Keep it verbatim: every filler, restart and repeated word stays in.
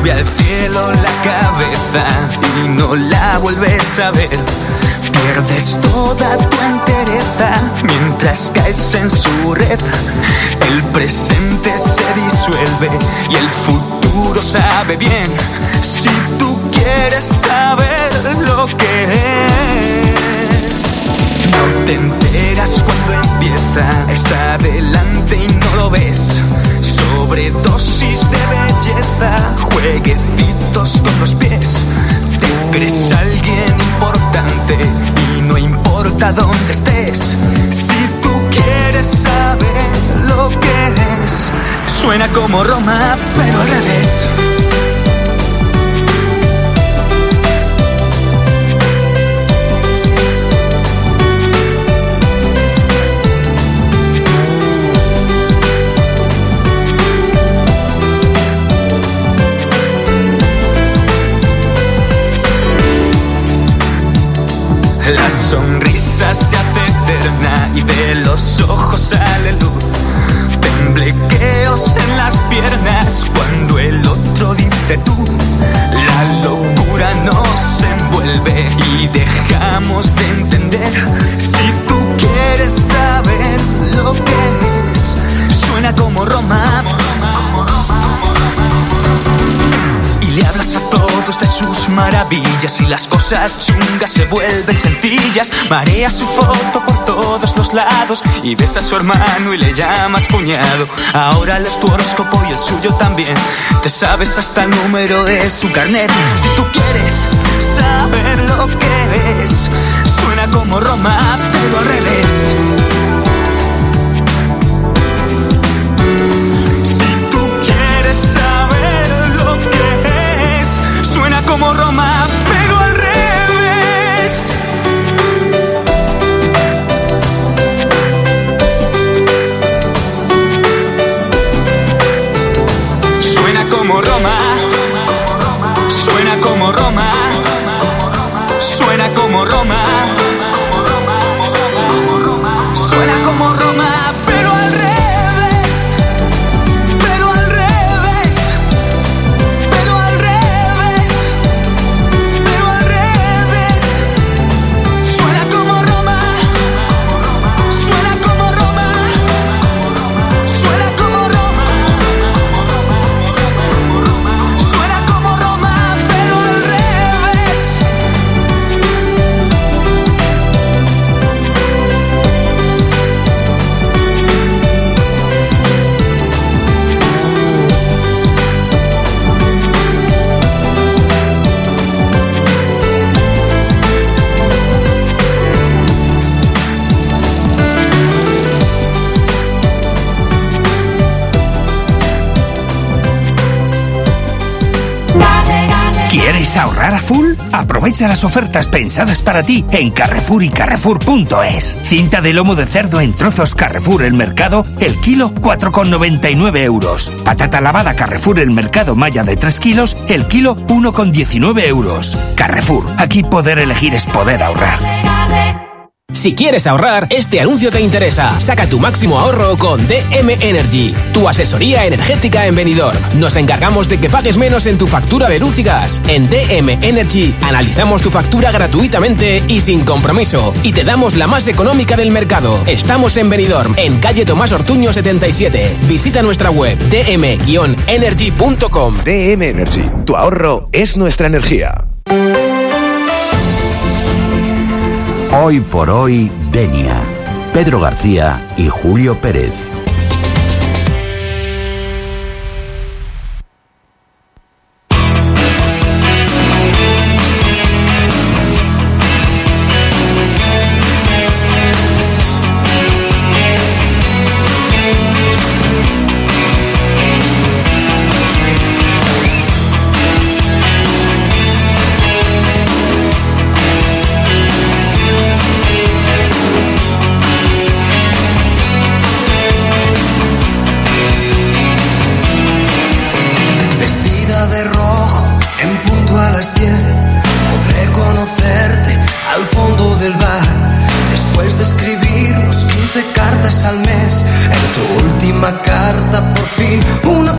sube al cielo la cabeza y no la vuelves a ver. Pierdes toda tu entereza mientras caes en su red. El presente se disuelve y el futuro sabe bien. Si tú quieres saber lo que es, no te enteras cuando empieza, está adelante y no lo ves. Sobredosis de belleza, jueguecitos con los pies. Te crees alguien importante y no importa dónde estés. Si tú quieres saber lo que es, suena como Roma, pero al revés. La sonrisa se hace eterna y de los ojos sale luz. Temblequeos en las piernas cuando el otro dice tú. La locura nos envuelve y dejamos de entender. Si tú quieres saber lo que es, suena como Roma. Y le hablas a todos de sus maravillas y las cosas chungas se vuelven sencillas. Mareas su foto por todos los lados y ves a su hermano y le llamas cuñado. Ahora lees tu horóscopo y el suyo también. Te sabes hasta el número de su carnet. Si tú quieres saber lo que es, suena como Roma, pero al revés. Como Roma, pero al revés. Suena como Roma, suena como Roma, suena como Roma, suena como Roma, pero al revés. ¿Quieres ahorrar a full? Aprovecha las ofertas pensadas para ti en Carrefour y Carrefour punto es. Cinta de lomo de cerdo en trozos Carrefour El Mercado, el kilo cuatro con noventa y nueve euros. Patata lavada Carrefour El Mercado Maya de tres kilos, el kilo uno con diecinueve euros. Carrefour, aquí poder elegir es poder ahorrar. Si quieres ahorrar, este anuncio te interesa. Saca tu máximo ahorro con D M Energy, tu asesoría energética en Benidorm. Nos encargamos de que pagues menos en tu factura de luz y gas. En D M Energy analizamos tu factura gratuitamente y sin compromiso. Y te damos la más económica del mercado. Estamos en Benidorm, en calle Tomás Ortuño setenta y siete. Visita nuestra web d m energy punto com. D M Energy, tu ahorro es nuestra energía. Hoy por hoy, Denia. Pedro García y Julio Pérez. cartas al mes. En tu última carta por fin una